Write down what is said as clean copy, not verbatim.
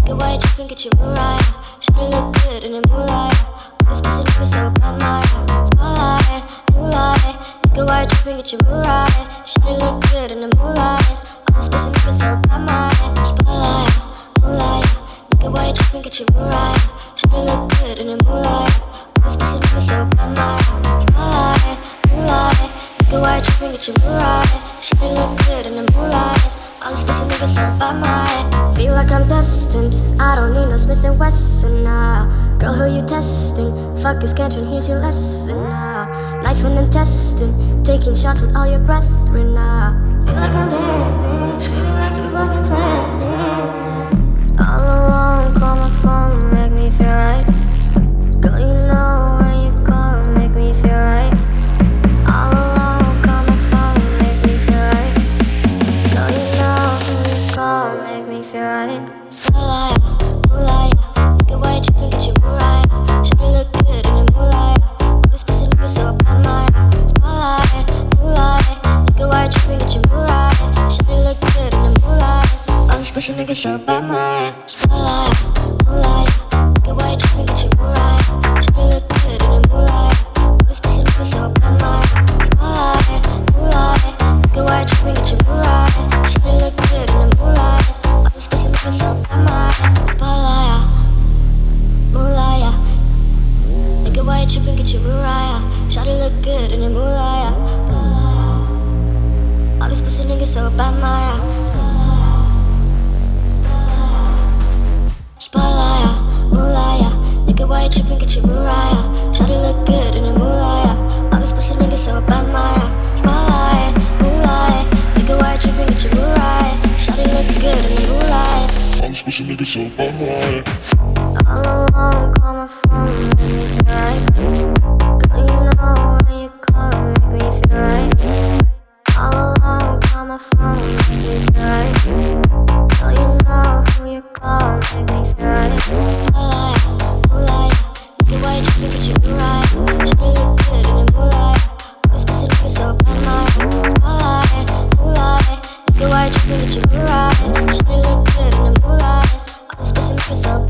Get white, dripping, get your Mariah. Shawty look good in the moonlight. All this pussy nigga so bad, my spotlight, moonlight. Get white, dripping, get your Mariah. Shawty look good in the moonlight. All this pussy nigga so bad, my spotlight, moonlight. Get white, dripping, get your Mariah. Shawty look good in the moonlight. All this pussy nigga so bad, my spotlight, moonlight. Get white, dripping, get your Mariah. Shawty look good in the moonlight. All these pussy niggas so by my feel like I'm destined. I don't need no Smith & Wesson now. Girl, who you testing? Fuck your scantron, here's your lesson now. Knife and intestine, taking shots with all your brethren now. Feel like I'm dead, feeling like you fucking planned it. All alone, call my phone, make me feel right. Girl, you know when you call, make me feel right. All alone, call my phone, make me feel right. Girl, you know who you call, make me feel right. Spotlight, moonlight, get white, dripping, get your Mariah. Shawty look good in the moonlight. All this pussy niggas so bad, my spotlight, moonlight, get white, dripping, get your Mariah. Shawty look good in the moonlight. All this pussy niggas so bad, my spotlight, moonlight, get white, dripping, get your Mariah. Shawty look good in the moonlight. All this pussy niggas so bad, my spotlight, moonlight, get white, dripping, get your Mariah. Shawty look good in the moonlight. All this pussy niggas so bad, my spotlight, moonlight. Nigga, why you tripping? Get your Mariah. Shawty look good in the moonlight. All these pussy niggas so bad, my spotlight, moonlight. Nigga, why you tripping? Get your Mariah. Shawty look good in the moonlight. All these pussy niggas so bad, my spotlight, moonlight. Nigga, why you tripping? Get your Mariah. Shawty look good in the moonlight. All these pussy niggas so bad, my All alone, call my phone, make me feel right. Girl, you know when you call, make me feel right. All alone, call my phone, make me feel right. Girl, you know who you call, make me feel right. Spotlight, moonlight, nigga, why you tripping? Get your Mariah. Shawty look good in the moonlight. All this pussy niggas so bad, my spotlight, moonlight, nigga, why you tripping? Get your Mariah. Shawty look good in the moonlight. All this pussy niggas so